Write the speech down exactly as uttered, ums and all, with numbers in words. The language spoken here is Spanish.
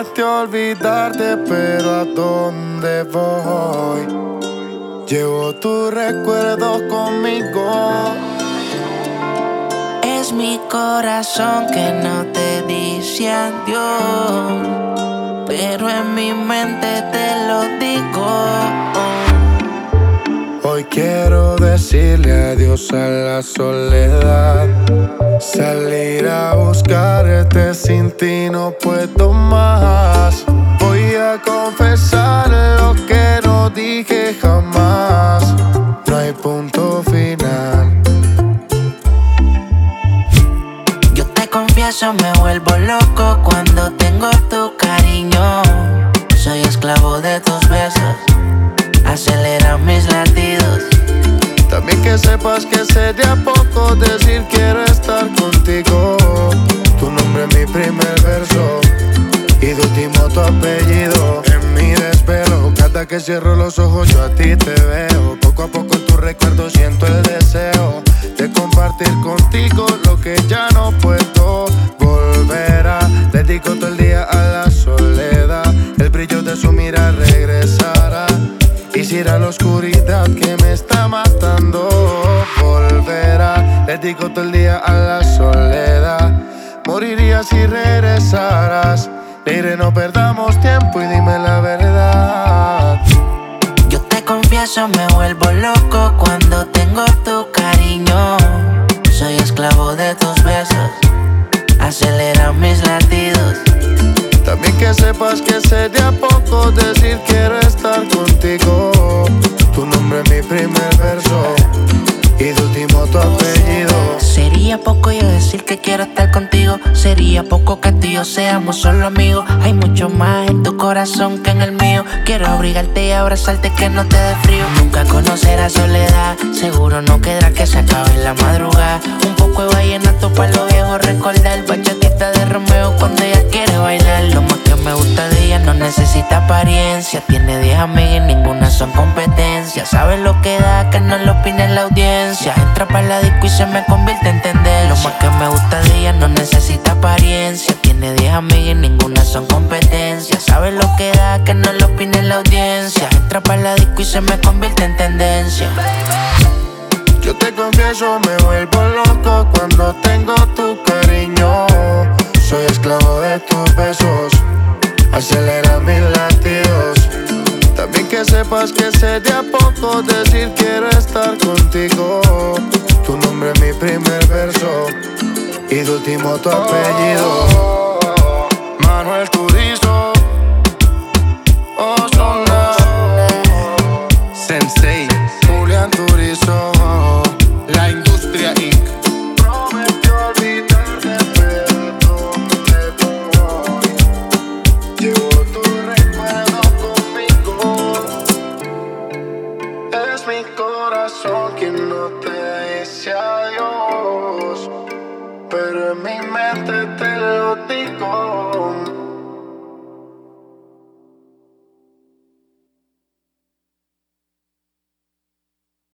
Prometí olvidarte, pero ¿a dónde voy? Llevo tus recuerdos conmigo. Es mi corazón que no te dice adiós, pero en mi mente te lo digo. Hoy quiero decirle adiós a la soledad. Salir a buscarte, sin ti no puedo más. Voy a confesar lo que no dije jamás. No hay punto final. Yo te confieso, me vuelvo loco cuando tengo tu cariño. Soy esclavo de tus besos, acelera mis latidos. También que sepas que sé de a poco decir quiero estar contigo. Tu nombre es mi primer verso y de último tu apellido. En mi desvelo, cada que cierro los ojos yo a ti te veo. Poco a poco en tu recuerdo siento el deseo de compartir contigo lo que ya no puedo volver a. Dedico todo el día a la soledad, el brillo de su mirar regresará. Quisiera la oscuridad que me está matando volverá. Dedico todo el día a la soledad. Moriría si regresaras. Mire, no perdamos tiempo y dime la verdad. Yo te confieso, me vuelvo loco cuando tengo tu cariño. Soy esclavo de tus besos, acelera mis latidos. También que sepas que sé de a poco decir quiero estar contigo. Tu nombre es mi primer verso y de último tu apellido. Sería poco yo decir que quiero estar contigo. Sería poco que tú y yo seamos solo amigos. Hay mucho más en tu corazón que en el mío. Quiero abrigarte y abrazarte que no te dé frío. Nunca conocerás soledad, seguro no quedará que se acabe en la madrugada. Un poco de vallenato para los viejos recordar. Bachatita de Romeo cuando ella quiere bailar. Lo más que me gusta de ella no necesita apariencia. Tiene diez amigas y ninguna son competencia. Sabe lo que da, que no lo opine la audiencia. Entra para la disco y se me convierte en tendencia. Lo más que me gusta de ella no necesita apariencia. Tiene diez amigas y ninguna son competencia. Sabe lo que da, que no lo opine la audiencia. Entra para la disco y se me convierte en tendencia. Yo te confieso, me vuelvo loco cuando tengo tu cariño. Soy esclavo de tus besos, acelera mis latidos. También que sepas que sé de a poco decir quiero estar contigo. Tu nombre es mi primer verso y de último tu apellido. Manuel Turizo, Ozuna, Sensei, Julián Turizo, La Industria incorporated. Prometí olvidarte, pero ¿dónde voy? Llevo tu recuerdo conmigo. Es mi corazón quien no te dice adiós, pero en mi mente te lo digo.